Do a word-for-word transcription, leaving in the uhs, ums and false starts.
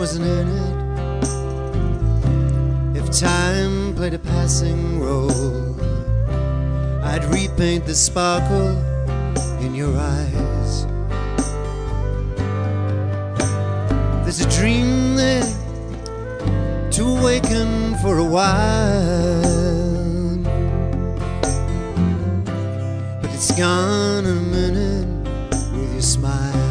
wasn't in it, if time played a passing role, I'd repaint the sparkle in your eyes. There's a dream there to awaken for a while, but it's gone in a minute with your smile.